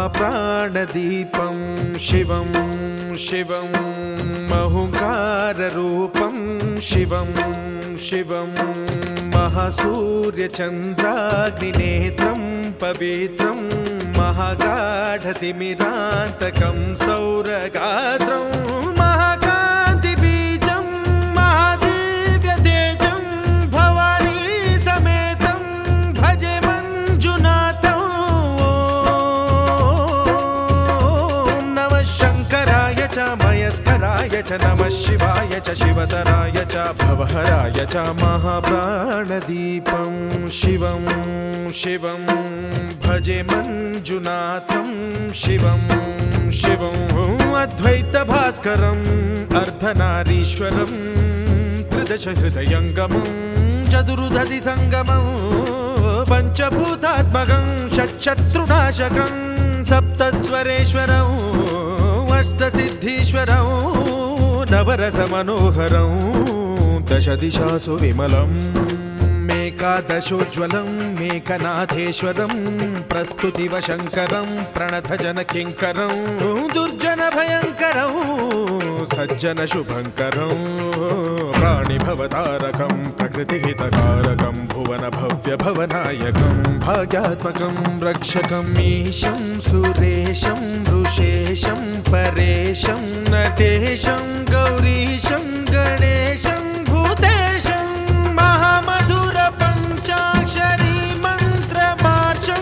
महाप्राणदीपं शिवं शिवं महुङ्काररूपं शिवं शिवं महासूर्यचन्द्राग्निनेत्रं पवित्रं महागाढतिमिरान्तकं सौरगात्रं महाकान्तिबीजं महादिव्यतेजं भवानी समेतं भजे मञ्जुनाथं। ॐ नमः शङ्कराय च मयस्कराय च नमः शिवाय च शिवतराय च भवहराय च महाप्राणदीपं शिवं शिवं भजे मञ्जुनाथं शिवं शिवं अद्वैतभास्करम् अर्धनारीश्वरं त्रिदशहृदयङ्गमं चतुर्दधिसङ्गमं पञ्चभूतात्मकं षट्शत्रुनाशकं सप्तस्वरेश्वरं अष्टसिद्धीश्वरं नवरसमनोहरं दशदिशासु विमलम् एकादशोज्ज्वलं मेघनाथेश्वरं प्रस्तुतिवशङ्करं प्रणतजनकिङ्करं दुर्जनभयङ्करं सज्जनशुभङ्करं प्राणिभवतारकं प्रकृतिहितकारकं भुवनभव्यभवनायकं भाग्यात्मकं रक्षकं ईशं सुरेशं ऋषेशं परेशं नटेशं गौरीशं गणेशं भूतेशं महामधुरपञ्चाक्षरी मन्त्रमार्चं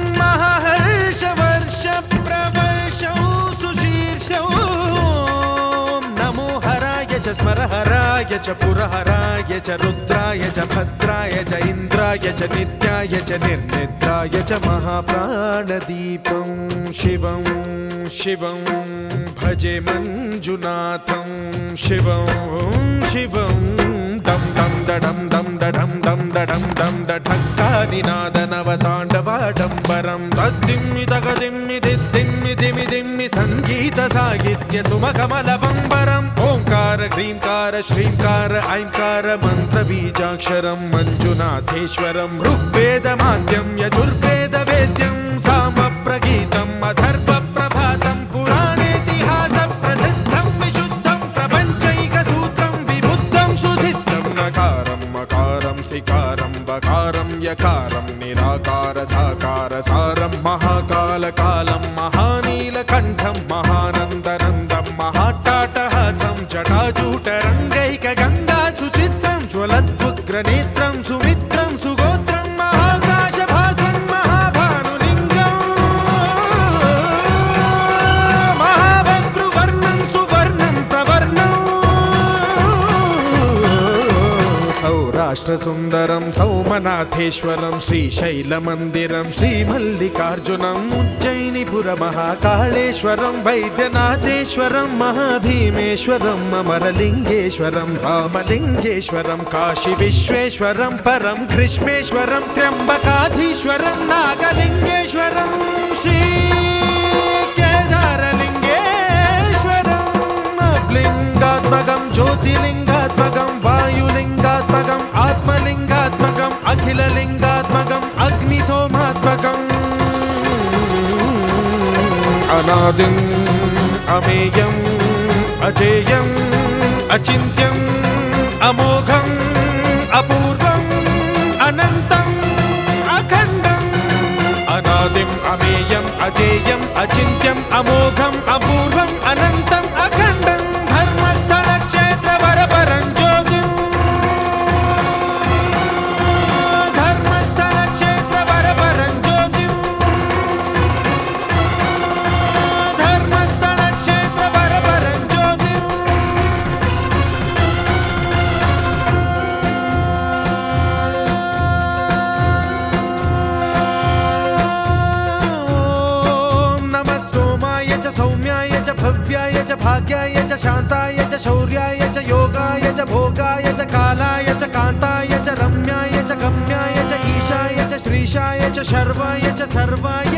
महाहर्षवर्षप्रवर्षं सुशीर्षं नमो हराय च स्मरहराय च पुरहराय च रुद्राय च भद्राय च इन्द्राय च नित्याय च निर्निद्राय च महाप्राणदीपं शिवं शिवं भजे मञ्जुनाथं शिवं शिवं दं दं दडं दं दडं दं दडं दं डढक्कानिनादनवताण्डवाडम्बरं तद्दिम्मि तगदिम्मि दिद्दिम्मि दिमि दिम्मि सङ्गीतसाहित्य सुमकमलबम्बरम् ओङ्कार ह्रीङ्कार श्रीङ्कार ऐङ्कार मन्त्रबीजाक्षरं मञ्जुनाथेश्वरं ऋग्वेदमाद्यं यजुर्वेदवेद्यं सामप्रगीतम् अथर्वप्रभातं पुराणेतिहासप्रसिद्धं विशुद्धं प्रपञ्चैकसूत्रं विबुद्धं सुसिद्धं नकारं मकारं सिकारं बकारं यकारं निराकार साकार सारं महाकालकालं महानीलकण्ठं महानन्दनन्दं महाट्टाटहासं जटाजूटरङ्गैकगङ्गा सुचित्रं ज्वलद्वुग्रनेत्रं सुमित्रं सुगोत्रं महाकाशभासं महाभानुलिङ्गं महाभद्रुवर्णं सुवर्णं प्रवर्णं सौराष्ट्रसुन्दरं सौमनाथेश्वरं श्रीशैलमन्दिरं श्रीमल्लिकार्जुनम् उज्जयिनीपुरमहाकाळेश्वरं वैद्यनाथेश्वरं महाभीमेश्वरं अमरलिङ्गेश्वरं रामलिङ्गेश्वरं काशीविश्वेश्वरं परं घृष्मेश्वरं त्र्यम्बकाधीश्वरं नागलिङ्गेश्वरं श्रीकेदारलिङ्गेश्वरं लिङ्गात्मकं ज्योतिलिङ्गात्मकं वायुलिङ्गात्मकम् आत्मलिङ्गात्मकम् अखिललिङ्गात्मकम् अग्निसोमात्मकम् अनादिम् अमेयम् अजेयम् अचिन्त्यम् अमोघम् अपूर्वम् अनन्तम् अखण्डम् अनादिम् अमेयम् अजेयम् अचिन्त्यम् अमोघम् अपूर्वम् अनन्तम् अखण्डम् धर्मस्थलक्षेत्रवरपरं ज्योतिम् धर्मस्थलक्षेत्रवरपरं ज्योतिम् धर्मस्थलक्षेत्रवरपरं ज्योतिम् नमः सोमाय च सौम्याय च भव्याय च भाग्याय च शान्ताय च शौर्याय च योगाय च भोगाय च कालाय च कान्ताय च रम्याय च गम्याय च ईशाय च श्रीशाय च शर्वाय च सर्वाय